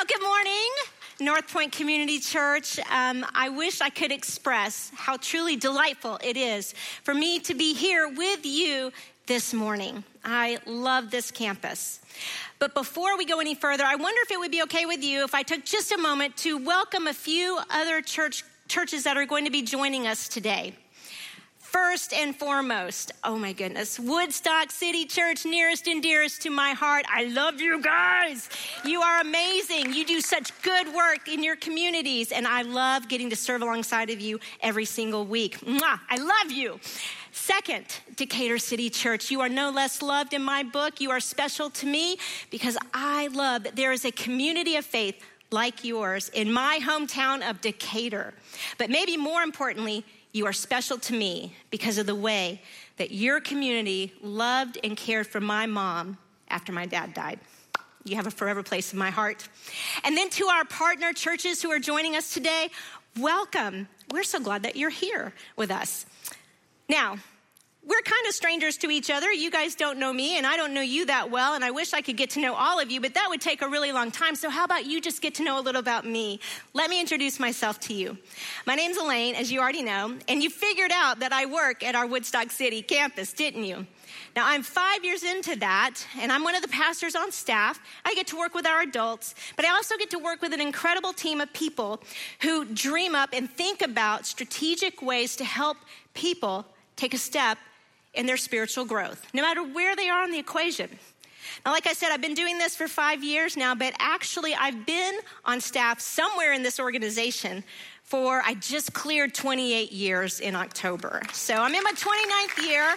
Well, good morning, North Point Community Church. I wish I could express how truly delightful it is for me to be here with you this morning. I love this campus. But before we go any further, I wonder if it would be okay with you if I took just a moment to welcome a few other churches that are going to be joining us today. First and foremost, oh my goodness, Woodstock City Church, nearest and dearest to my heart. I love you guys. You are amazing. You do such good work in your communities, and I love getting to serve alongside of you every single week. Mwah, I love you. Second, Decatur City Church, you are no less loved in my book. You are special to me because I love that there is a community of faith like yours in my hometown of Decatur. But maybe more importantly, you are special to me because of the way that your community loved and cared for my mom after my dad died. You have a forever place in my heart. And then to our partner churches who are joining us today, welcome. We're so glad that you're here with us. Now, we're kind of strangers to each other. You guys don't know me, and I don't know you that well, and I wish I could get to know all of you, but that would take a really long time. So how about you just get to know a little about me? Let me introduce myself to you. My name's Elaine, as you already know, and you figured out that I work at our Woodstock City campus, didn't you? Now, I'm 5 years into that, and I'm one of the pastors on staff. I get to work with our adults, but I also get to work with an incredible team of people who dream up and think about strategic ways to help people take a step in their spiritual growth, no matter where they are on the equation. Now, like I said, I've been doing this for 5 years now, but actually I've been on staff somewhere in this organization for, I just cleared 28 years in October. So I'm in my 29th year.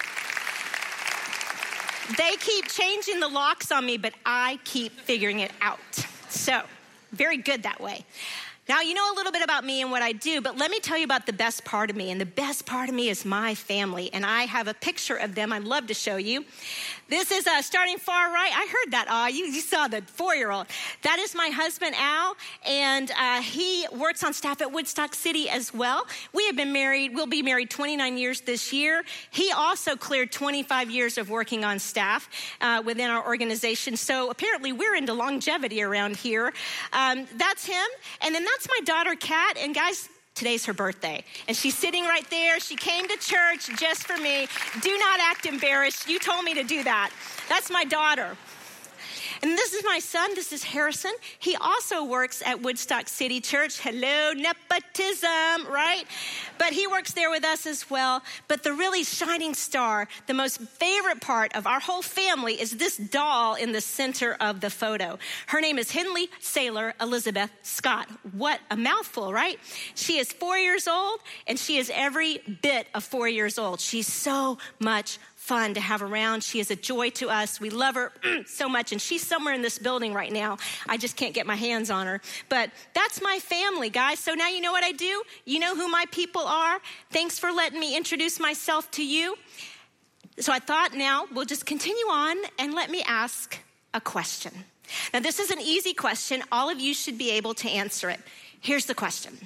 They keep changing the locks on me, but I keep figuring it out. So very good that way. Now, you know a little bit about me and what I do, but let me tell you about the best part of me. And the best part of me is my family. And I have a picture of them I'd love to show you. This is starting far right. I heard that. You saw the 4-year-old. That is my husband, Al, and he works on staff at Woodstock City as well. We have been married. We'll be married 29 years this year. He also cleared 25 years of working on staff within our organization. So apparently we're into longevity around here. That's him. And then that's my daughter, Kat. And guys, today's her birthday, and she's sitting right there. She came to church just for me. Do not act embarrassed. You told me to do that. That's my daughter. And this is my son. This is Harrison. He also works at Woodstock City Church. Hello, nepotism, right? But he works there with us as well. But the really shining star, the most favorite part of our whole family is this doll in the center of the photo. Her name is Henley Sailor Elizabeth Scott. What a mouthful, right? She is 4 years old, and she is every bit of 4 years old. She's so much fun to have around. She is a joy to us. We love her so much, and she's somewhere in this building right now. I just can't get my hands on her. But that's my family, guys. So now you know what I do. You know who my people are. Thanks for letting me introduce myself to you. So I thought now we'll just continue on and let me ask a question. Now, this is an easy question. All of you should be able to answer it. Here's the question.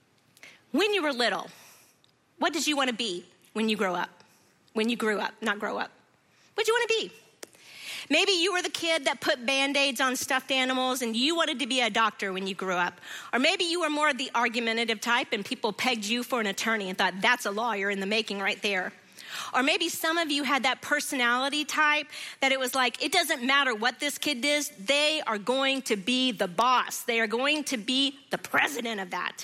When you were little, what did you want to be when you grow up? When you grew up, not grow up. What'd you want to be? Maybe you were the kid that put Band-Aids on stuffed animals and you wanted to be a doctor when you grew up. Or maybe you were more of the argumentative type and people pegged you for an attorney and thought, that's a lawyer in the making right there. Or maybe some of you had that personality type that it was like, it doesn't matter what this kid does, they are going to be the boss. They are going to be the president of that.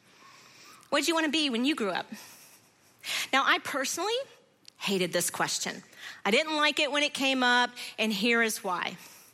What'd you want to be when you grew up? Now, I personally hated this question. I didn't like it when it came up, and here is why.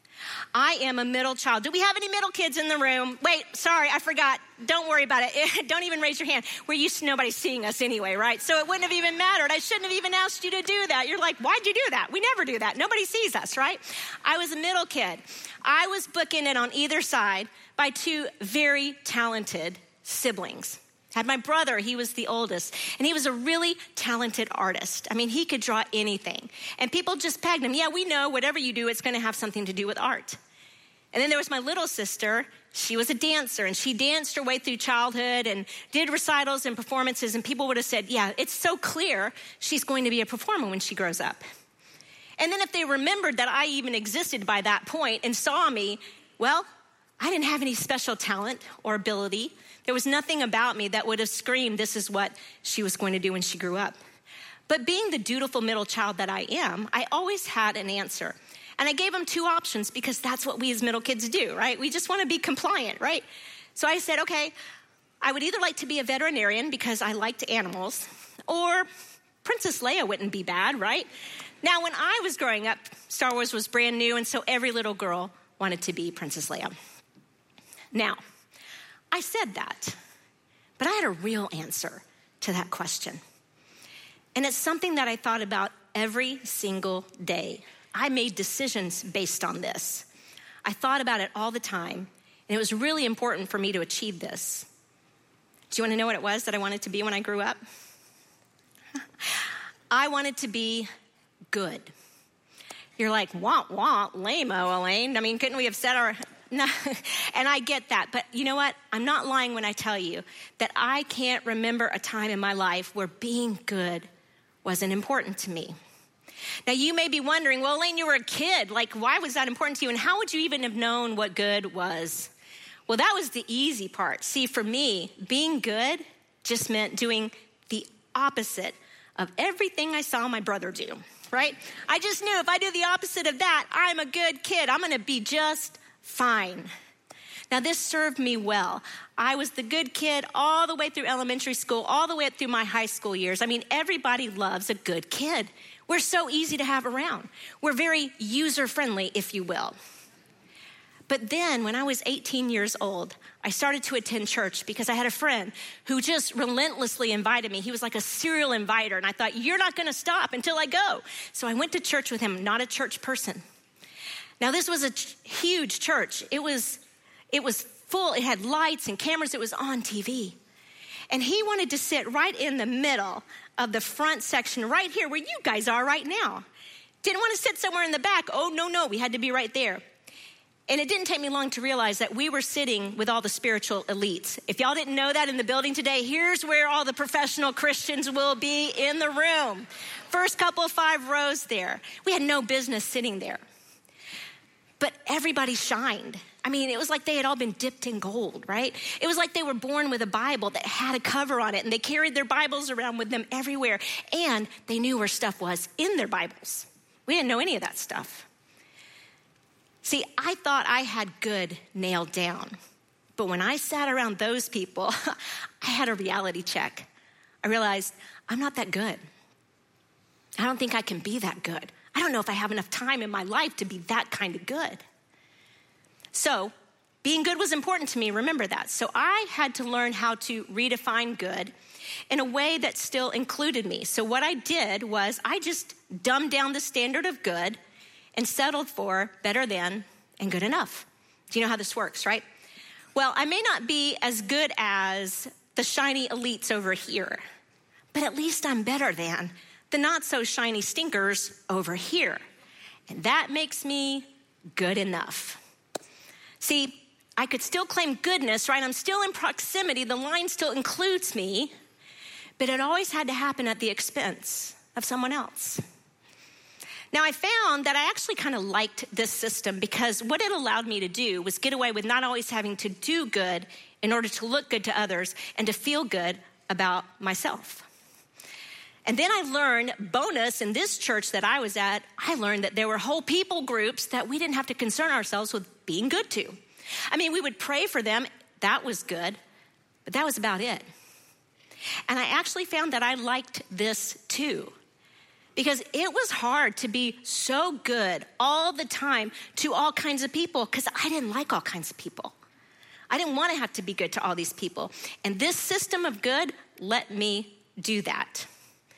I am a middle child. Do we have any middle kids in the room? Wait, sorry, I forgot. Don't worry about it. Don't even raise your hand. We're used to nobody seeing us anyway, right? So it wouldn't have even mattered. I shouldn't have even asked you to do that. You're like, why'd you do that? We never do that. Nobody sees us, right? I was a middle kid. I was bookended on either side by two very talented siblings. I had my brother, he was the oldest, and he was a really talented artist. I mean, he could draw anything. And people just pegged him. Yeah, we know whatever you do, it's going to have something to do with art. And then there was my little sister. She was a dancer, and she danced her way through childhood and did recitals and performances, and people would have said, yeah, it's so clear she's going to be a performer when she grows up. And then if they remembered that I even existed by that point and saw me, well, I didn't have any special talent or ability. There was nothing about me that would have screamed, this is what she was going to do when she grew up. But being the dutiful middle child that I am, I always had an answer. And I gave them two options because that's what we as middle kids do, right? We just want to be compliant, right? So I said, okay, I would either like to be a veterinarian because I liked animals, or Princess Leia wouldn't be bad, right? Now, when I was growing up, Star Wars was brand new, and so every little girl wanted to be Princess Leia. Now, I said that, but I had a real answer to that question. And it's something that I thought about every single day. I made decisions based on this. I thought about it all the time, and it was really important for me to achieve this. Do you want to know what it was that I wanted to be when I grew up? I wanted to be good. You're like, wah, lame-o, Elaine. I mean, couldn't we have said our... No, and I get that. But you know what? I'm not lying when I tell you that I can't remember a time in my life where being good wasn't important to me. Now, you may be wondering, well, Elaine, you were a kid. Like, why was that important to you? And how would you even have known what good was? Well, that was the easy part. See, for me, being good just meant doing the opposite of everything I saw my brother do, right? I just knew if I do the opposite of that, I'm a good kid. I'm going to be just fine. Now, this served me well. I was the good kid all the way through elementary school, all the way up through my high school years. I mean, everybody loves a good kid. We're so easy to have around. We're very user-friendly, if you will. But then when I was 18 years old, I started to attend church because I had a friend who just relentlessly invited me. He was like a serial inviter, and I thought, you're not going to stop until I go. So I went to church with him, not a church person. Now, this was a huge church. It was full. It had lights and cameras. It was on TV. And he wanted to sit right in the middle of the front section, right here where you guys are right now. Didn't want to sit somewhere in the back. Oh, no, we had to be right there. And it didn't take me long to realize that we were sitting with all the spiritual elites. If y'all didn't know that in the building today, here's where all the professional Christians will be in the room. First couple of 5 rows there. We had no business sitting there. But everybody shined. I mean, it was like they had all been dipped in gold, right? It was like they were born with a Bible that had a cover on it, and they carried their Bibles around with them everywhere, and they knew where stuff was in their Bibles. We didn't know any of that stuff. See, I thought I had good nailed down, but when I sat around those people, I had a reality check. I realized I'm not that good. I don't think I can be that good. I don't know if I have enough time in my life to be that kind of good. So being good was important to me, remember that. So I had to learn how to redefine good in a way that still included me. So what I did was I just dumbed down the standard of good and settled for better than and good enough. Do you know how this works, right? Well, I may not be as good as the shiny elites over here, but at least I'm better than the not so shiny stinkers over here. And that makes me good enough. See, I could still claim goodness, right? I'm still in proximity. The line still includes me, but it always had to happen at the expense of someone else. Now, I found that I actually kind of liked this system because what it allowed me to do was get away with not always having to do good in order to look good to others and to feel good about myself. And then I learned, bonus, in this church that I was at, I learned that there were whole people groups that we didn't have to concern ourselves with being good to. I mean, we would pray for them. That was good, but that was about it. And I actually found that I liked this too, because it was hard to be so good all the time to all kinds of people because I didn't like all kinds of people. I didn't want to have to be good to all these people. And this system of good let me do that.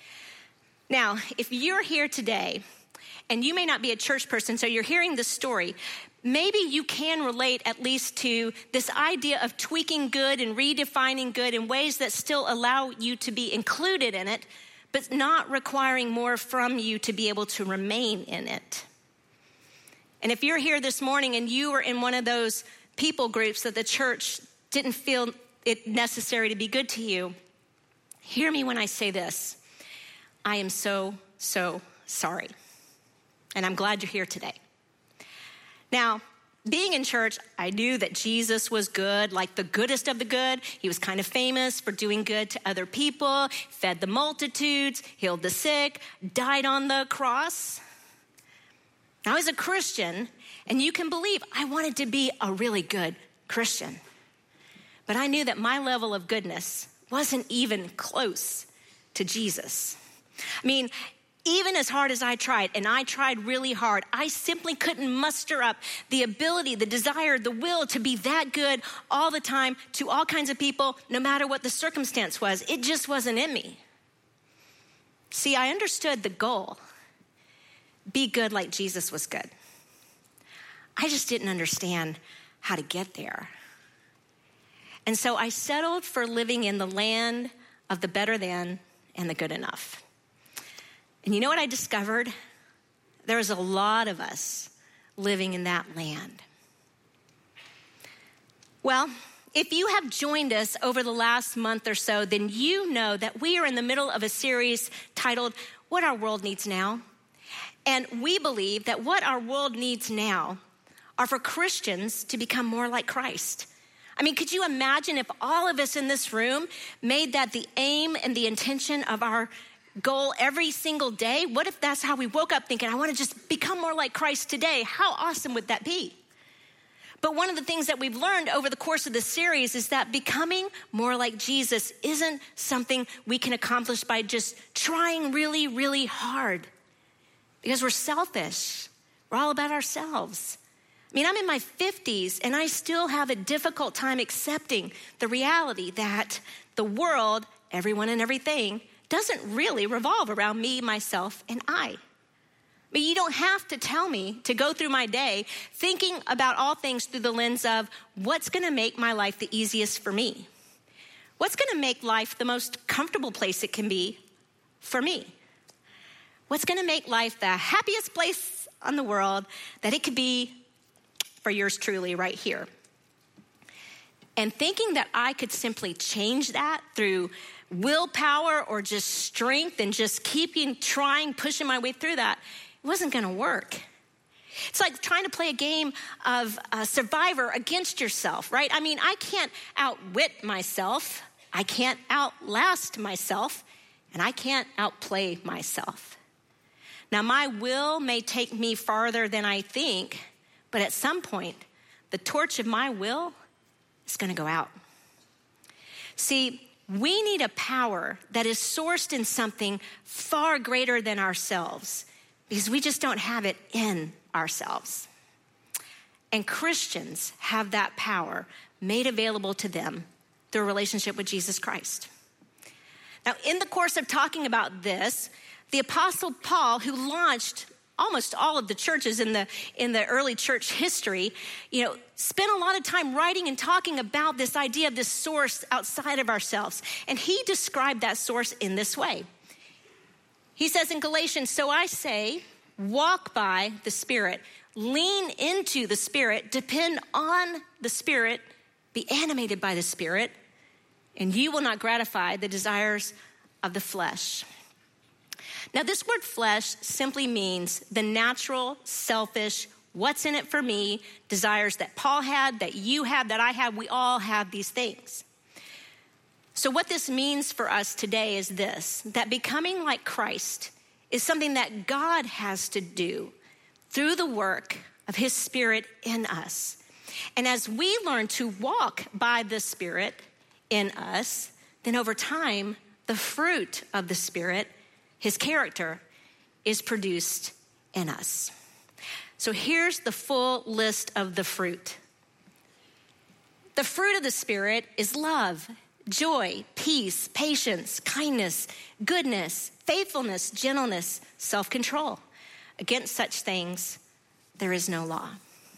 Now, if you're here today, and you may not be a church person, so you're hearing this story, maybe you can relate at least to this idea of tweaking good and redefining good in ways that still allow you to be included in it, but not requiring more from you to be able to remain in it. And if you're here this morning and you were in one of those people groups that the church didn't feel it necessary to be good to you, hear me when I say this. I am so, so sorry. And I'm glad you're here today. Now, being in church, I knew that Jesus was good, like the goodest of the good. He was kind of famous for doing good to other people, fed the multitudes, healed the sick, died on the cross. Now, as a Christian, and you can believe I wanted to be a really good Christian, but I knew that my level of goodness wasn't even close to Jesus. I mean, even as hard as I tried, and I tried really hard, I simply couldn't muster up the ability, the desire, the will to be that good all the time to all kinds of people, no matter what the circumstance was. It just wasn't in me. See, I understood the goal. Be good like Jesus was good. I just didn't understand how to get there. And so I settled for living in the land of the better than and the good enough. And you know what I discovered? There's a lot of us living in that land. Well, if you have joined us over the last month or so, then you know that we are in the middle of a series titled, What Our World Needs Now. And we believe that what our world needs now are for Christians to become more like Christ. I mean, could you imagine if all of us in this room made that the aim and the intention of our goal every single day? What if that's how we woke up thinking, I want to just become more like Christ today? How awesome would that be? But one of the things that we've learned over the course of this series is that becoming more like Jesus isn't something we can accomplish by just trying really, really hard. Because we're selfish. We're all about ourselves. I mean, I'm in my 50s and I still have a difficult time accepting the reality that the world, everyone and everything, doesn't really revolve around me, myself, and I. But you don't have to tell me to go through my day thinking about all things through the lens of what's going to make my life the easiest for me. What's going to make life the most comfortable place it can be for me? What's going to make life the happiest place on the world that it could be for yours truly right here? And thinking that I could simply change that through willpower or just strength and just trying, pushing my way through that, it wasn't going to work. It's like trying to play a game of Survivor against yourself, right? I mean, I can't outwit myself. I can't outlast myself. And I can't outplay myself. Now, my will may take me farther than I think, but at some point, the torch of my will is going to go out. See, we need a power that is sourced in something far greater than ourselves because we just don't have it in ourselves. And Christians have that power made available to them through a relationship with Jesus Christ. Now, in the course of talking about this, the Apostle Paul, who launched almost all of the churches in the early church history, spent a lot of time writing and talking about this idea of this source outside of ourselves. And he described that source in this way. He says in Galatians, so I say, walk by the Spirit, lean into the Spirit, depend on the Spirit, be animated by the Spirit, and you will not gratify the desires of the flesh. Now, this word flesh simply means the natural, selfish, what's in it for me, desires that Paul had, that you have, that I have. We all have these things. So what this means for us today is this, that becoming like Christ is something that God has to do through the work of his Spirit in us. And as we learn to walk by the Spirit in us, then over time, the fruit of the Spirit, his character, is produced in us. So here's the full list of the fruit. The fruit of the Spirit is love, joy, peace, patience, kindness, goodness, faithfulness, gentleness, self-control. Against such things, there is no law.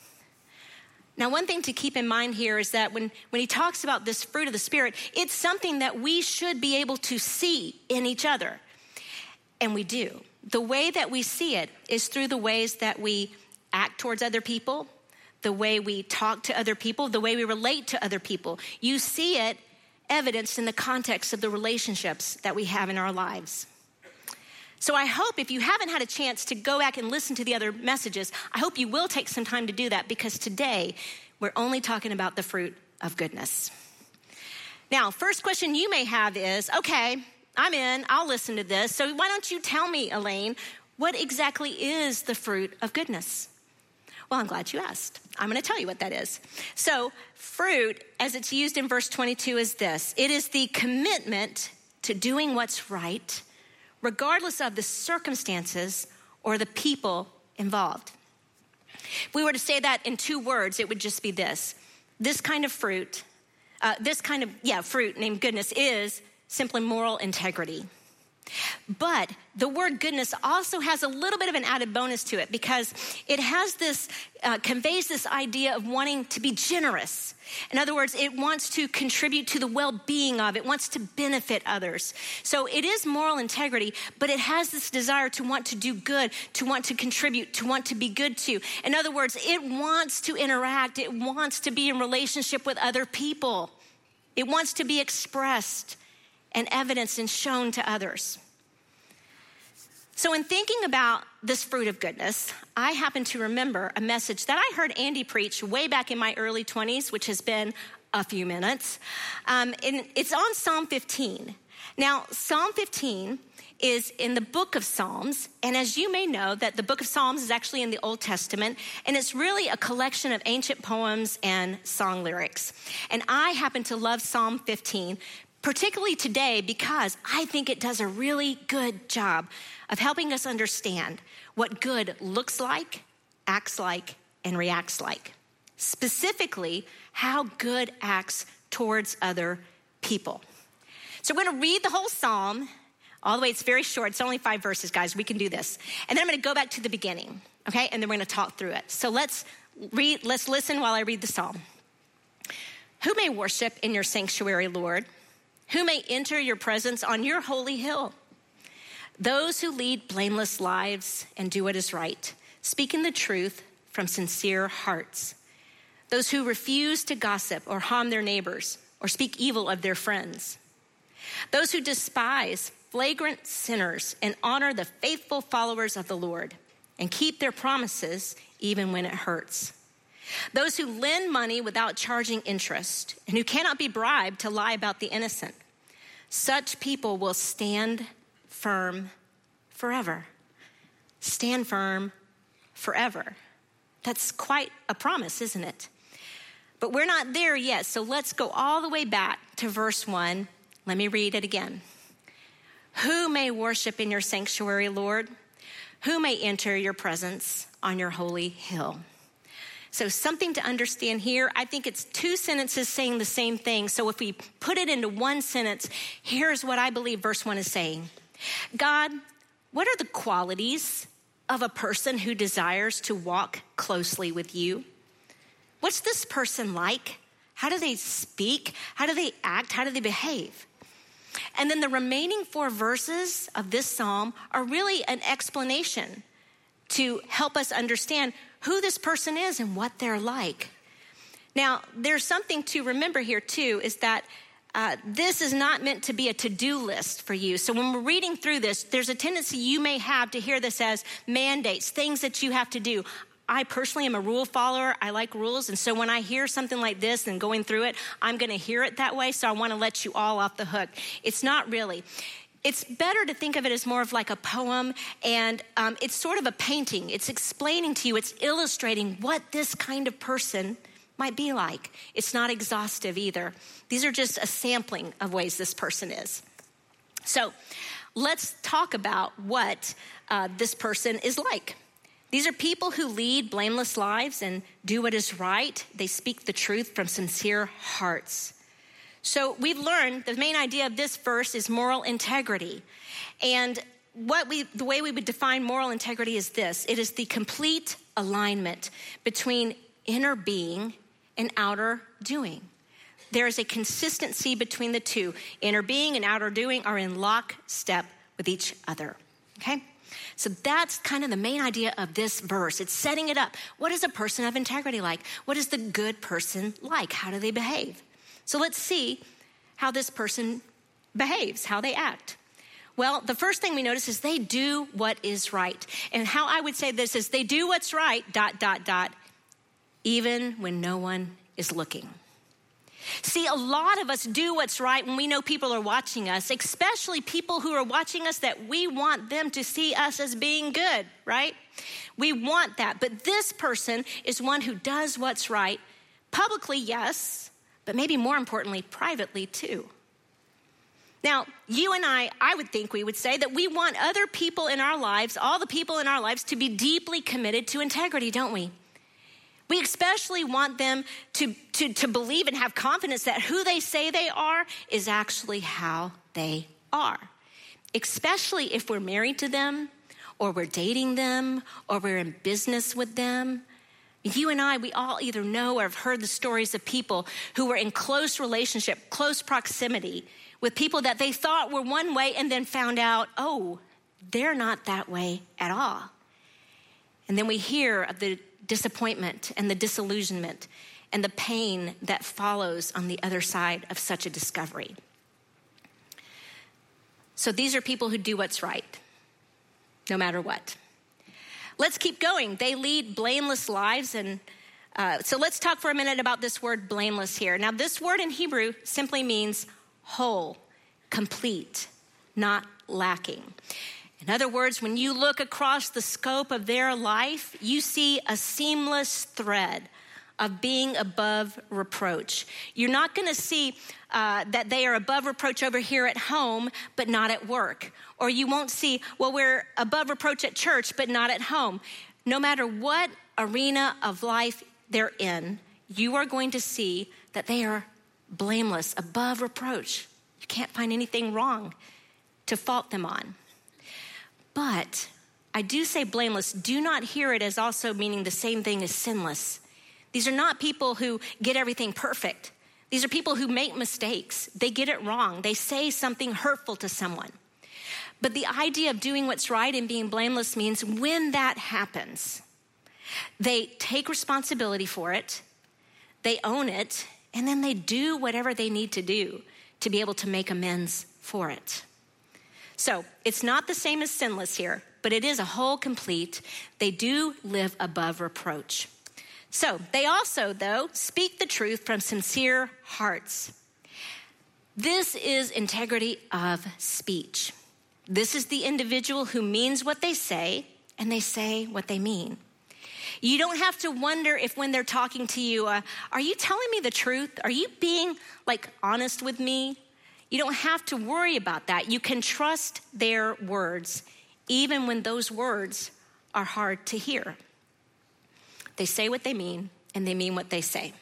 Now, one thing to keep in mind here is that when he talks about this fruit of the Spirit, it's something that we should be able to see in each other. And we do. The way that we see it is through the ways that we act towards other people, the way we talk to other people, the way we relate to other people. You see it evidenced in the context of the relationships that we have in our lives. So I hope if you haven't had a chance to go back and listen to the other messages, I hope you will take some time to do that, because today we're only talking about the fruit of goodness. Now, first question you may have is, okay, I'm in, I'll listen to this. So why don't you tell me, Elaine, what exactly is the fruit of goodness? Well, I'm glad you asked. I'm going to tell you what that is. So fruit, as it's used in verse 22, is this. It is the commitment to doing what's right, regardless of the circumstances or the people involved. If we were to say that in 2 words, it would just be this. This kind of fruit, fruit named goodness is simply moral integrity. But the word goodness also has a little bit of an added bonus to it, because it has this, conveys this idea of wanting to be generous. In other words, it wants to contribute to the well-being of, it wants to benefit others. So it is moral integrity, but it has this desire to want to do good, to want to contribute, to want to be good to. In other words, it wants to interact, it wants to be in relationship with other people. It wants to be expressed and evidenced and shown to others. So in thinking about this fruit of goodness, I happen to remember a message that I heard Andy preach way back in my early 20s, which has been a few minutes. And it's on Psalm 15. Now, Psalm 15 is in the book of Psalms. And as you may know, that the book of Psalms is actually in the Old Testament. And it's really a collection of ancient poems and song lyrics. And I happen to love Psalm 15, particularly today, because I think it does a really good job of helping us understand what good looks like, acts like, and reacts like. Specifically, how good acts towards other people. So we're going to read the whole psalm all the way. It's very short. It's only 5 verses, guys. We can do this. And then I'm going to go back to the beginning, okay? And then we're going to talk through it. So let's listen while I read the psalm. Who may worship in your sanctuary, Lord? Who may enter your presence on your holy hill? Those who lead blameless lives and do what is right, speaking the truth from sincere hearts. Those who refuse to gossip or harm their neighbors or speak evil of their friends. Those who despise flagrant sinners and honor the faithful followers of the Lord and keep their promises even when it hurts. Those who lend money without charging interest and who cannot be bribed to lie about the innocent. Such people will stand firm forever. Stand firm forever. That's quite a promise, isn't it? But we're not there yet, so let's go all the way back to verse 1. Let me read it again. Who may worship in your sanctuary, Lord? Who may enter your presence on your holy hill? So something to understand here, I think it's 2 sentences saying the same thing. So if we put it into 1 sentence, here's what I believe verse 1 is saying. God, what are the qualities of a person who desires to walk closely with you? What's this person like? How do they speak? How do they act? How do they behave? And then the remaining 4 verses of this psalm are really an explanation to help us understand who this person is and what they're like. Now, there's something to remember here too, is that this is not meant to be a to-do list for you. So when we're reading through this, there's a tendency you may have to hear this as mandates, things that you have to do. I personally am a rule follower. I like rules. And so when I hear something like this and going through it, I'm going to hear it that way. So I want to let you all off the hook. It's not really. It's better to think of it as more of like a poem, and it's sort of a painting. It's explaining to you, it's illustrating what this kind of person might be like. It's not exhaustive either. These are just a sampling of ways this person is. So let's talk about what this person is like. These are people who lead blameless lives and do what is right. They speak the truth from sincere hearts. So we've learned the main idea of this verse is moral integrity. And the way we would define moral integrity is this. It is the complete alignment between inner being and outer doing. There is a consistency between the two. Inner being and outer doing are in lockstep with each other. Okay? So that's kind of the main idea of this verse. It's setting it up. What is a person of integrity like? What is the good person like? How do they behave? So let's see how this person behaves, how they act. Well, the first thing we notice is they do what is right. And how I would say this is they do what's right, ... even when no one is looking. See, a lot of us do what's right when we know people are watching us, especially people who are watching us that we want them to see us as being good, right? We want that. But this person is one who does what's right publicly, yes, but maybe more importantly, privately too. Now, you and I would think we would say that we want other people in our lives, all the people in our lives, to be deeply committed to integrity, don't we? We especially want them to believe and have confidence that who they say they are is actually how they are. Especially if we're married to them, or we're dating them, or we're in business with them. You and I, we all either know or have heard the stories of people who were in close relationship, close proximity with people that they thought were one way and then found out, oh, they're not that way at all. And then we hear of the disappointment and the disillusionment and the pain that follows on the other side of such a discovery. So these are people who do what's right, no matter what. Let's keep going. They lead blameless lives. And so let's talk for a minute about this word blameless here. Now, this word in Hebrew simply means whole, complete, not lacking. In other words, when you look across the scope of their life, you see a seamless thread of being above reproach. You're not going to see that they are above reproach over here at home, but not at work. Or you won't see, well, we're above reproach at church, but not at home. No matter what arena of life they're in, you are going to see that they are blameless, above reproach. You can't find anything wrong to fault them on. But I do say blameless. Do not hear it as also meaning the same thing as sinless. These are not people who get everything perfect. These are people who make mistakes. They get it wrong. They say something hurtful to someone. But the idea of doing what's right and being blameless means when that happens, they take responsibility for it, they own it, and then they do whatever they need to do to be able to make amends for it. So it's not the same as sinless here, but it is a whole complete. They do live above reproach. So they also, though, speak the truth from sincere hearts. This is integrity of speech. This is the individual who means what they say, and they say what they mean. You don't have to wonder if when they're talking to you, are you telling me the truth? Are you being honest with me? You don't have to worry about that. You can trust their words, even when those words are hard to hear. They say what they mean, and they mean what they say.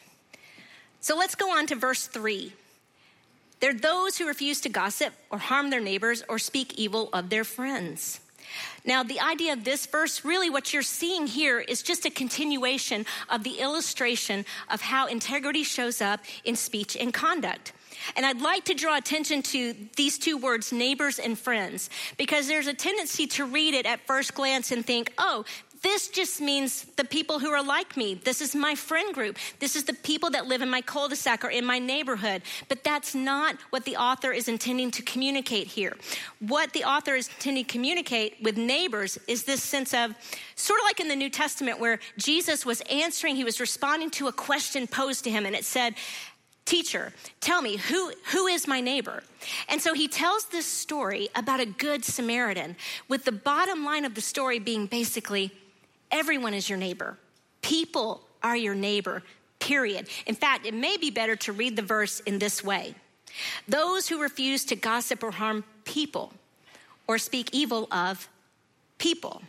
So let's go on to verse 3. They're those who refuse to gossip or harm their neighbors or speak evil of their friends. Now, the idea of this verse, really what you're seeing here is just a continuation of the illustration of how integrity shows up in speech and conduct. And I'd like to draw attention to these two words, neighbors and friends, because there's a tendency to read it at first glance and think, oh, this just means the people who are like me. This is my friend group. This is the people that live in my cul-de-sac or in my neighborhood. But that's not what the author is intending to communicate here. What the author is intending to communicate with neighbors is this sense of, sort of like in the New Testament where Jesus was answering, he was responding to a question posed to him, and it said, teacher, tell me, who is my neighbor? And so he tells this story about a good Samaritan, with the bottom line of the story being basically, everyone is your neighbor. People are your neighbor, period. In fact, it may be better to read the verse in this way. Those who refuse to gossip or harm people or speak evil of people.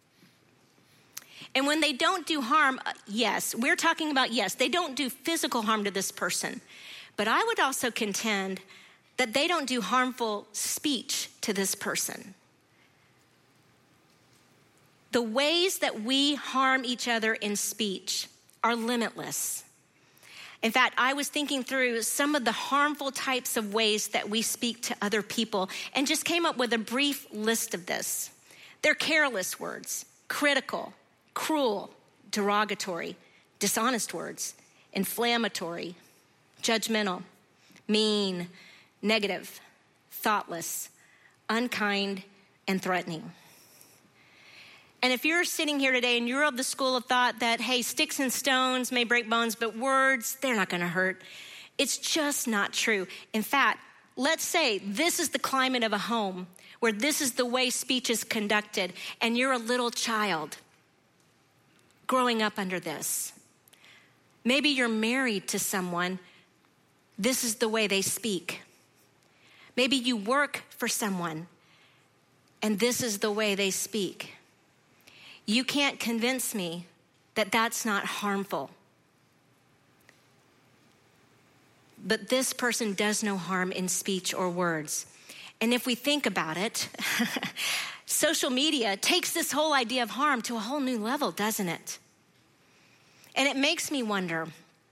And when they don't do harm, yes, we're talking about, yes, they don't do physical harm to this person. But I would also contend that they don't do harmful speech to this person. The ways that we harm each other in speech are limitless. In fact, I was thinking through some of the harmful types of ways that we speak to other people and just came up with a brief list of this. They're careless words, critical, cruel, derogatory, dishonest words, inflammatory, judgmental, mean, negative, thoughtless, unkind, and threatening. And if you're sitting here today and you're of the school of thought that, hey, sticks and stones may break bones, but words, they're not going to hurt. It's just not true. In fact, let's say this is the climate of a home where this is the way speech is conducted, and you're a little child growing up under this. Maybe you're married to someone, this is the way they speak. Maybe you work for someone, and this is the way they speak. You can't convince me that that's not harmful. But this person does no harm in speech or words. And if we think about it, social media takes this whole idea of harm to a whole new level, doesn't it? And it makes me wonder,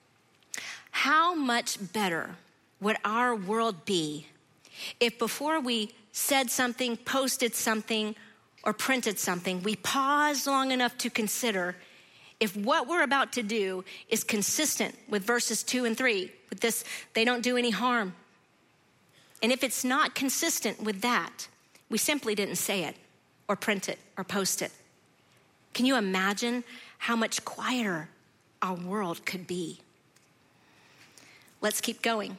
how much better would our world be if before we said something, posted something, or printed something, we paused long enough to consider if what we're about to do is consistent with verses 2 and 3, with this, they don't do any harm. And if it's not consistent with that, we simply didn't say it or print it or post it. Can you imagine how much quieter our world could be? Let's keep going.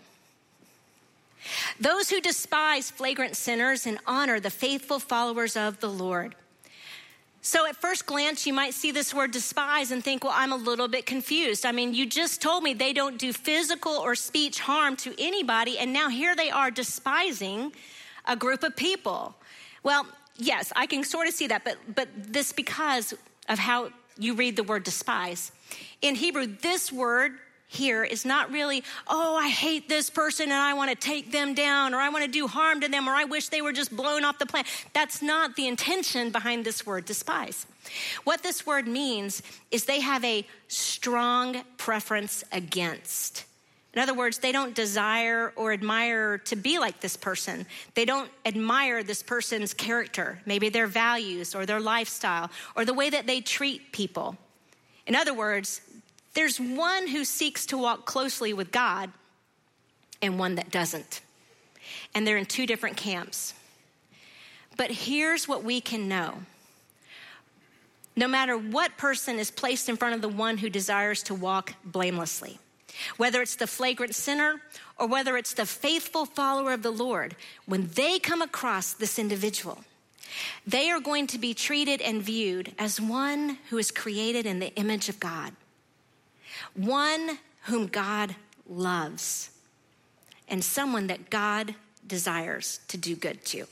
Those who despise flagrant sinners and honor the faithful followers of the Lord. So at first glance, you might see this word despise and think, well, I'm a little bit confused. I mean, you just told me they don't do physical or speech harm to anybody, and now here they are despising a group of people. Well, yes, I can sort of see that, but this because of how you read the word despise. In Hebrew, this word here is not really, oh, I hate this person and I want to take them down, or I want to do harm to them, or I wish they were just blown off the planet. That's not the intention behind this word despise. What this word means is they have a strong preference against. In other words, they don't desire or admire to be like this person. They don't admire this person's character, maybe their values or their lifestyle or the way that they treat people. In other words, there's one who seeks to walk closely with God and one that doesn't. And they're in two different camps. But here's what we can know. No matter what person is placed in front of the one who desires to walk blamelessly, whether it's the flagrant sinner or whether it's the faithful follower of the Lord, when they come across this individual, they are going to be treated and viewed as one who is created in the image of God. One whom God loves, and someone that God desires to do good to.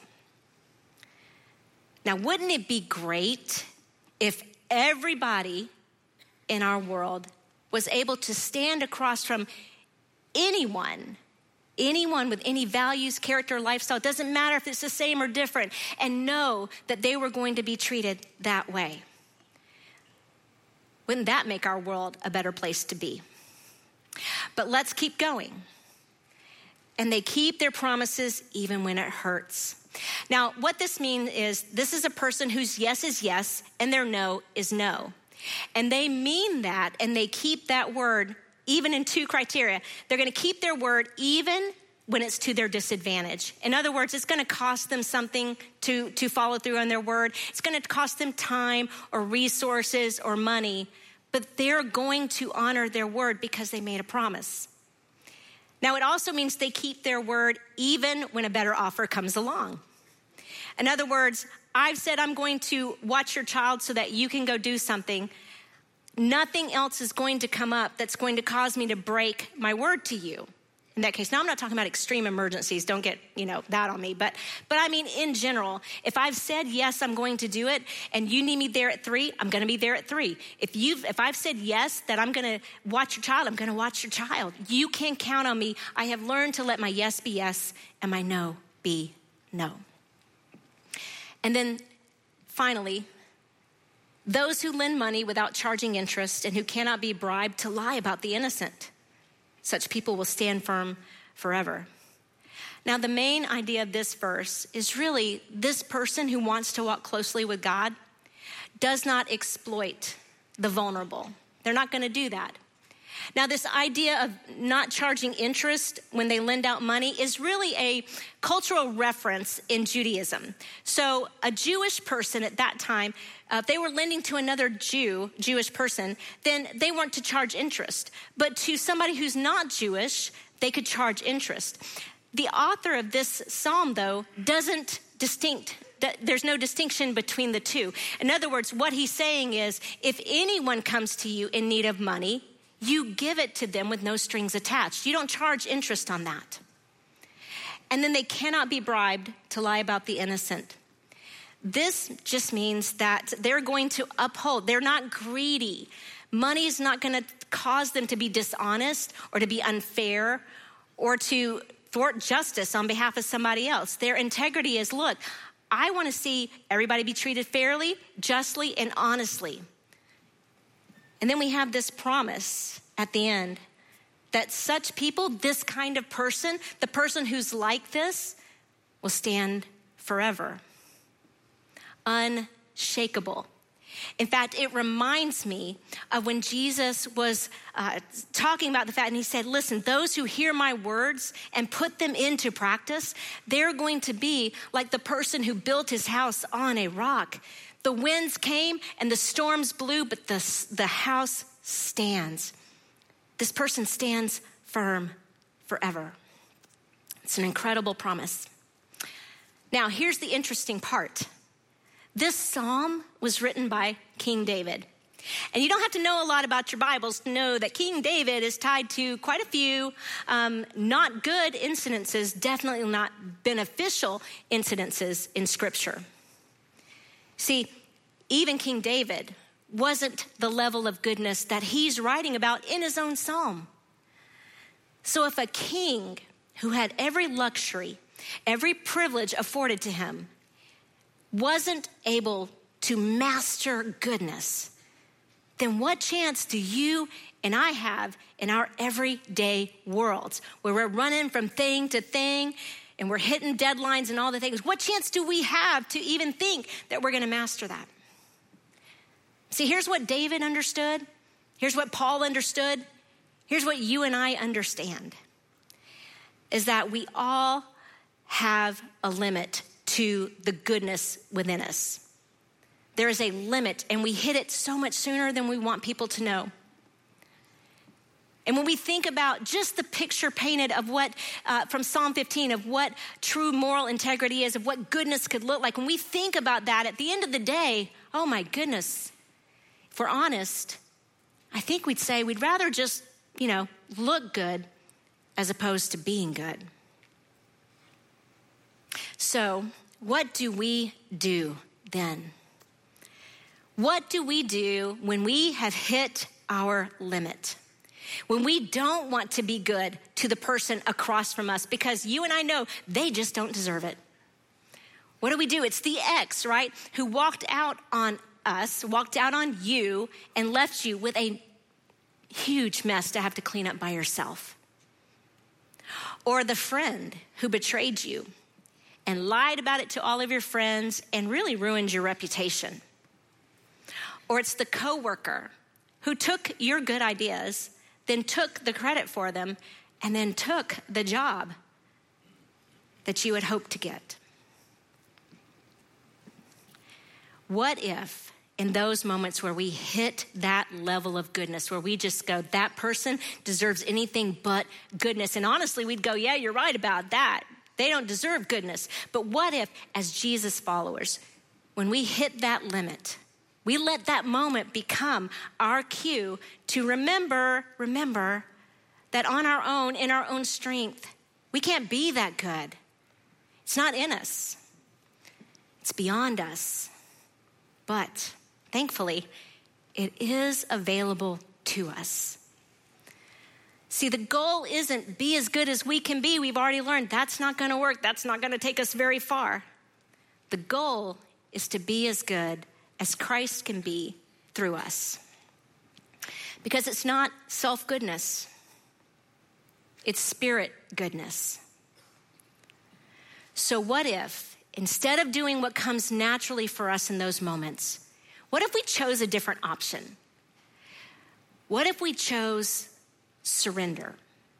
Now, wouldn't it be great if everybody in our world was able to stand across from anyone with any values, character, lifestyle, doesn't matter if it's the same or different, and know that they were going to be treated that way? Wouldn't that make our world a better place to be? But let's keep going. And they keep their promises even when it hurts. Now, what this means is this is a person whose yes is yes and their no is no. And they mean that, and they keep that word even in two criteria. They're going to keep their word even when it's to their disadvantage. In other words, it's going to cost them something to follow through on their word. It's going to cost them time or resources or money, but they're going to honor their word because they made a promise. Now, it also means they keep their word even when a better offer comes along. In other words, I've said I'm going to watch your child so that you can go do something. Nothing else is going to come up that's going to cause me to break my word to you. In that case, now I'm not talking about extreme emergencies. Don't get, that on me. But I mean, in general, if I've said, yes, I'm going to do it, and you need me there at 3, I'm going to be there at 3. If I've said yes, that I'm going to watch your child, I'm going to watch your child. You can count on me. I have learned to let my yes be yes and my no be no. And then finally, those who lend money without charging interest and who cannot be bribed to lie about the innocent. Such people will stand firm forever. Now, the main idea of this verse is really this person who wants to walk closely with God does not exploit the vulnerable. They're not going to do that. Now, this idea of not charging interest when they lend out money is really a cultural reference in Judaism. So a Jewish person at that time, if they were lending to another Jewish person, then they weren't to charge interest. But to somebody who's not Jewish, they could charge interest. The author of this psalm, though, there's no distinction between the two. In other words, what he's saying is, if anyone comes to you in need of money, you give it to them with no strings attached. You don't charge interest on that. And then they cannot be bribed to lie about the innocent. This just means that they're going to uphold. They're not greedy. Money is not going to cause them to be dishonest or to be unfair or to thwart justice on behalf of somebody else. Their integrity is, look, I want to see everybody be treated fairly, justly, and honestly. And then we have this promise at the end that such people, this kind of person, the person who's like this, will stand forever. Unshakable. In fact, it reminds me of when Jesus was talking about the fact, and he said, listen, those who hear my words and put them into practice, they're going to be like the person who built his house on a rock. The winds came and the storms blew, but the house stands. This person stands firm forever. It's an incredible promise. Now, here's the interesting part. This psalm was written by King David. And you don't have to know a lot about your Bibles to know that King David is tied to quite a few not good incidences, definitely not beneficial incidences in Scripture. See, even King David wasn't the level of goodness that he's writing about in his own psalm. So if a king who had every luxury, every privilege afforded to him, wasn't able to master goodness, then what chance do you and I have in our everyday worlds where we're running from thing to thing and we're hitting deadlines and all the things? What chance do we have to even think that we're going to master that? See, here's what David understood. Here's what Paul understood. Here's what you and I understand, is that we all have a limit to the goodness within us. There is a limit, and we hit it so much sooner than we want people to know. And when we think about just the picture painted of what, from Psalm 15, of what true moral integrity is, of what goodness could look like, when we think about that, at the end of the day, oh my goodness, if we're honest, I think we'd say we'd rather just, look good as opposed to being good. So, what do we do then? What do we do when we have hit our limit? When we don't want to be good to the person across from us because you and I know they just don't deserve it. What do? It's the ex, right, who walked out on us, walked out on you, and left you with a huge mess to have to clean up by yourself. Or the friend who betrayed you and lied about it to all of your friends and really ruined your reputation. Or it's the coworker who took your good ideas, then took the credit for them, and then took the job that you had hoped to get. What if in those moments where we hit that level of goodness, where we just go, that person deserves anything but goodness, and honestly, we'd go, yeah, you're right about that. They don't deserve goodness. But what if, as Jesus followers, when we hit that limit, we let that moment become our cue to remember that on our own, in our own strength, we can't be that good. It's not in us. It's beyond us. But thankfully, it is available to us. See, the goal isn't be as good as we can be. We've already learned that's not going to work. That's not going to take us very far. The goal is to be as good as Christ can be through us. Because it's not self-goodness. It's spirit goodness. So what if, instead of doing what comes naturally for us in those moments, what if we chose a different option? What if we chose surrender.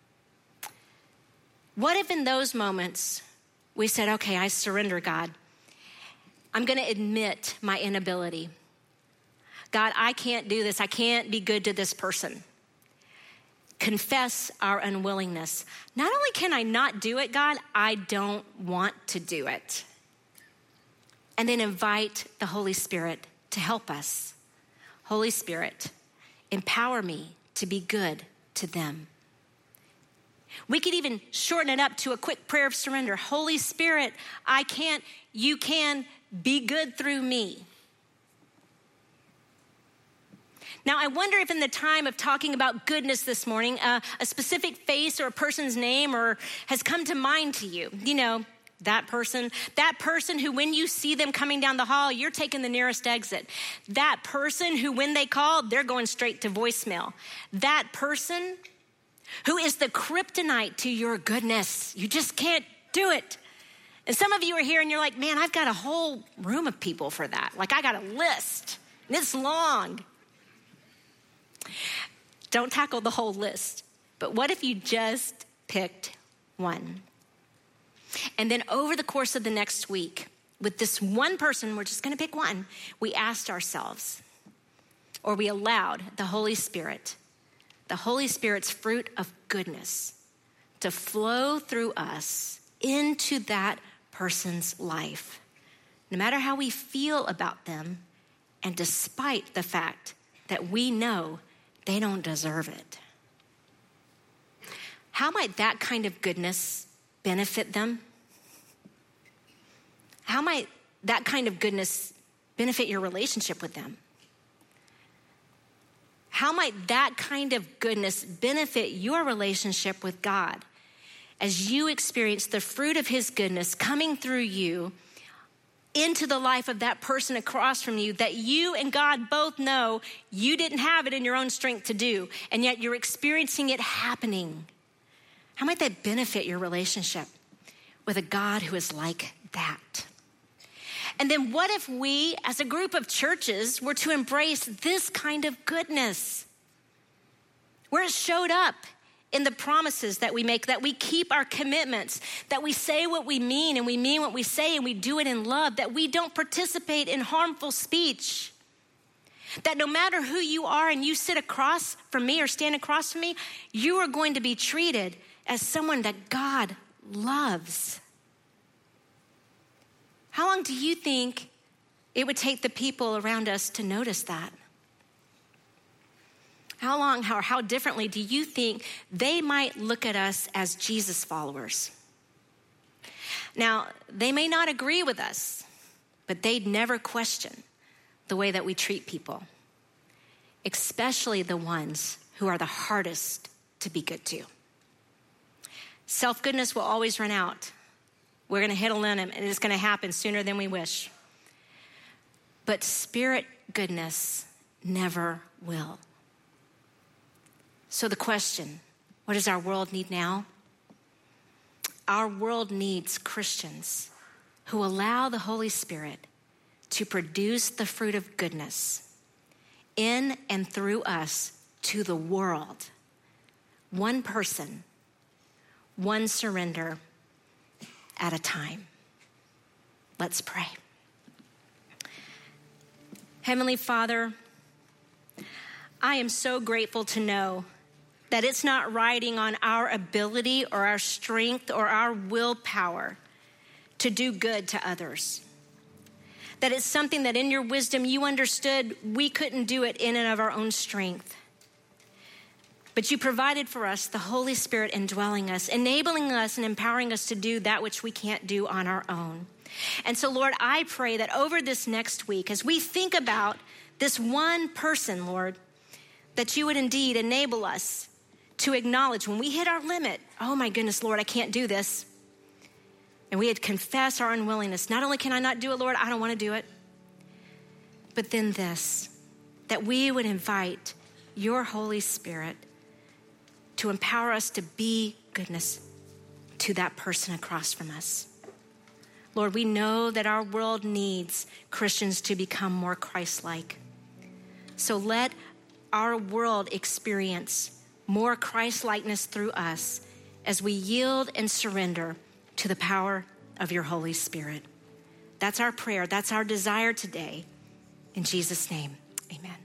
What if in those moments we said, okay, I surrender, God. I'm going to admit my inability. God, I can't do this. I can't be good to this person. Confess our unwillingness. Not only can I not do it, God, I don't want to do it. And then invite the Holy Spirit to help us. Holy Spirit, empower me to be good to them. We could even shorten it up to a quick prayer of surrender. Holy Spirit, I can't, you can, be good through me. Now, I wonder if in the time of talking about goodness this morning, a specific face or a person's name has come to mind to you. You know, that person who when you see them coming down the hall, you're taking the nearest exit. That person who when they call, they're going straight to voicemail. That person who is the kryptonite to your goodness. You just can't do it. And some of you are here and you're like, man, I've got a whole room of people for that. Like I got a list and it's long. Don't tackle the whole list. But what if you just picked one? And then over the course of the next week, with this one person, we're just going to pick one, we asked ourselves, or we allowed the Holy Spirit's fruit of goodness to flow through us into that person's life, no matter how we feel about them, and despite the fact that we know they don't deserve it. How might that kind of goodness benefit them? How might that kind of goodness benefit your relationship with them? How might that kind of goodness benefit your relationship with God as you experience the fruit of his goodness coming through you into the life of that person across from you that you and God both know you didn't have it in your own strength to do, and yet you're experiencing it happening? How might that benefit your relationship with a God who is like that? And then what if we, as a group of churches, were to embrace this kind of goodness, where it showed up in the promises that we make, that we keep our commitments, that we say what we mean and we mean what we say and we do it in love, that we don't participate in harmful speech, that no matter who you are and you sit across from me or stand across from me, you are going to be treated as someone that God loves. How long do you think it would take the people around us to notice that? How long, how differently do you think they might look at us as Jesus followers? Now, they may not agree with us, but they'd never question the way that we treat people, especially the ones who are the hardest to be good to. Self-goodness will always run out. We're going to hit a limit, and it's going to happen sooner than we wish. But spirit goodness never will. So the question, what does our world need now? Our world needs Christians who allow the Holy Spirit to produce the fruit of goodness in and through us to the world. One person, one surrender at a time. Let's pray. Heavenly Father, I am so grateful to know that it's not riding on our ability or our strength or our willpower to do good to others. That it's something that in your wisdom you understood we couldn't do it in and of our own strength. But you provided for us the Holy Spirit indwelling us, enabling us and empowering us to do that which we can't do on our own. And so, Lord, I pray that over this next week, as we think about this one person, Lord, that you would indeed enable us to acknowledge when we hit our limit, oh my goodness, Lord, I can't do this. And we had confessed our unwillingness. Not only can I not do it, Lord, I don't want to do it. But then this, that we would invite your Holy Spirit to empower us to be goodness to that person across from us. Lord, we know that our world needs Christians to become more Christ-like. So let our world experience more Christ-likeness through us as we yield and surrender to the power of your Holy Spirit. That's our prayer. That's our desire today. In Jesus' name, amen.